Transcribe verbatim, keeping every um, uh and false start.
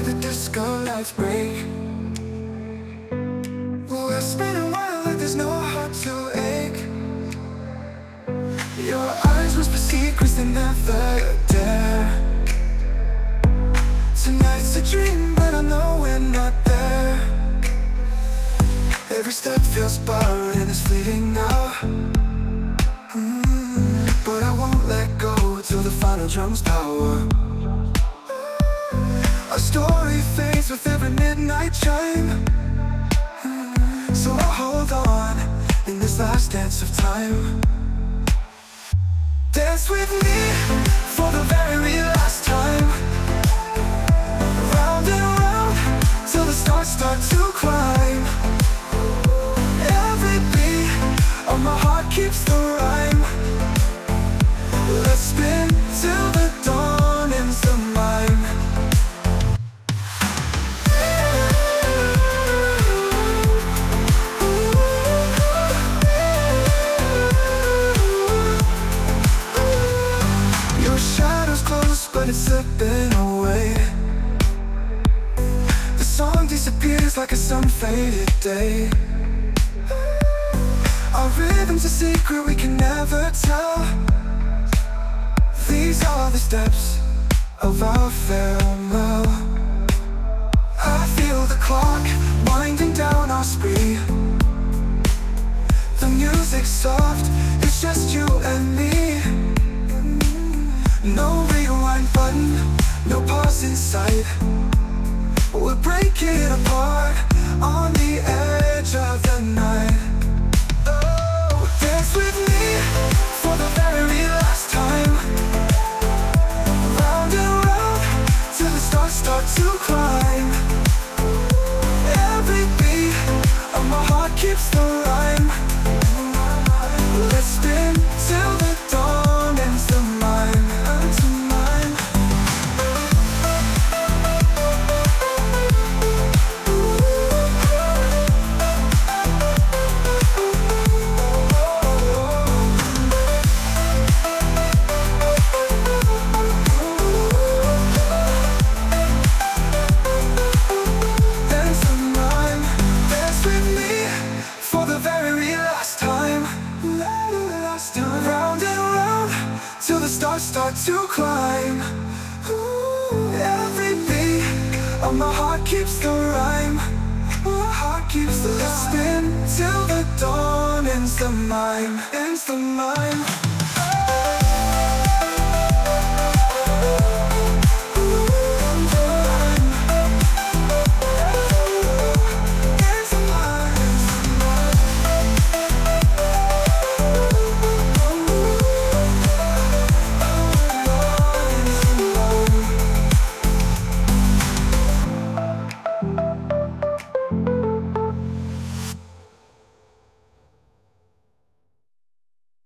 like the disco lights break. We're spinning wild like there's no heart to ache. Your eyes whisper secrets they never dare. Tonight's a dream, but I know we're not there. Every step feels borrowed and it's fleeting now. mm, But I won't let go till the final drum's power. Our story fades with every midnight chime. mm, So I'll hold on in this last dance of time. Dance with me for the very last time. Round and round till the stars start to climb. Every beat of my heart keeps the rhyme. Let's spin till the dawn ends the mime. Your shadow's close, but it's slipping away. The song disappears like a sun-faded day. Our rhythm's a secret we can never tell. These are the steps of our farewell. I feel the clock winding down our spree. The music's soft, it's just you and me. No rewind button, no pause in sight. We're breaking apart on the edge of the night. Oh, dance with me for the very last time. Round and round till the stars start to climb. Every beat of my heart keeps the rhyme. Let's spin till the dawn ends the mime. Ends the mime. Dance the mime. Dance with me for the very last time. Last time. Round and round till the stars start to climb. Ooh, every beat of my heart keeps the rhyme. My heart keeps the rhyme. Spin till the dawn ends the mime. Ends the mime.